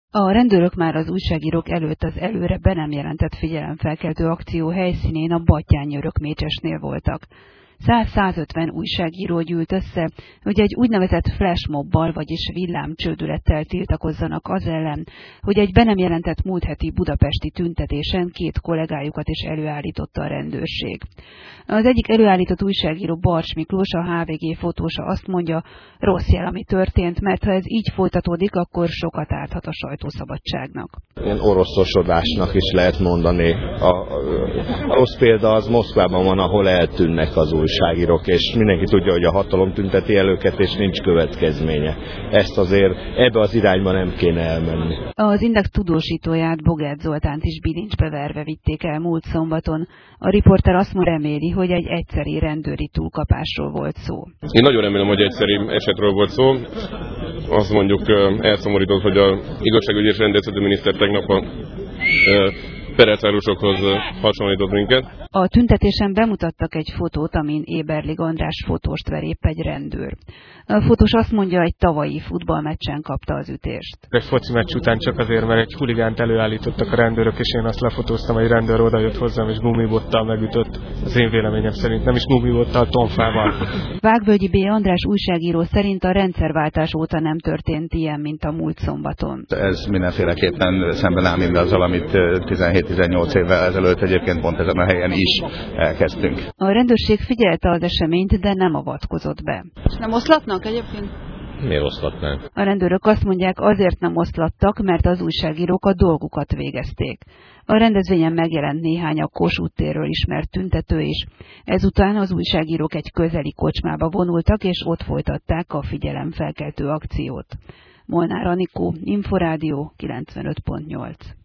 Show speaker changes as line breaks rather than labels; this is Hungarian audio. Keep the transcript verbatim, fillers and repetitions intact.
A rendőrök már az újságírók előtt az előre be nem jelentett figyelemfelkeltő akció helyszínén a Battyány-Örökmécsesnél voltak. száz-százötven újságíró gyűlt össze, hogy egy úgynevezett flashmobbal, vagyis villámcsődülettel tiltakozzanak az ellen, hogy egy be nem jelentett múlt heti budapesti tüntetésen két kollégájukat is előállította a rendőrség. Az egyik előállított újságíró Barcs Miklós, a há vé gé fotósa azt mondja, rossz jel, ami történt, mert ha ez így folytatódik, akkor sokat árthat a sajtószabadságnak.
Ilyen oroszosodásnak is lehet mondani. A, a, a rossz példa az Moszkvában van, ahol eltűnnek az újságírók, és mindenki tudja, hogy a hatalom tünteti el őket, és nincs következménye. Ezt azért ebbe az irányba nem kéne elmenni.
Az Index tudósítóját, Bogert Zoltánt is bilincsbe verve vitték el múlt szombaton. A riporter azt reméli, hogy egy egyszeri rendőri túlkapásról volt szó.
Én nagyon remélem, hogy egyszeri esetről volt szó. Azt mondjuk elszomorított, hogy az igazságügyi és rendészeti miniszter tegnap a perecárusokhoz hasonlított minket.
A tüntetésen bemutattak egy fotót, amin Éberlig András fotóst ver épp egy rendőr. A fotós azt mondja, egy tavalyi futballmeccsen kapta az ütést.
Egy foci meccs után csak azért, mert egy huligánt előállítottak a rendőrök, és én azt lefotóztam, egy rendőr odajött hozzám, és gumibottal megütött. Az én véleményem szerint nem is gumibottal, tonfával.
Vágvölgyi B. András újságíró szerint a rendszerváltás óta nem történt ilyen, mint a múlt szombaton.
Ez mindenféleképpen szemben áll mindazzal, amit tizenhét-tizennyolc évvel ezelőtt egyébként pont ezen a helyen is elkezdtünk.
A rendőrség figyelte az eseményt, de nem avatkozott be.
Nem oszlatnak egyébként?
Miért oszlatnánk?
A rendőrök azt mondják, azért nem oszlattak, mert az újságírók a dolgukat végezték. A rendezvényen megjelent néhány a Kossuth térről ismert tüntető is. Ezután az újságírók egy közeli kocsmába vonultak, és ott folytatták a figyelemfelkeltő akciót. Molnár Anikó, Inforádió kilencvenöt pont nyolc.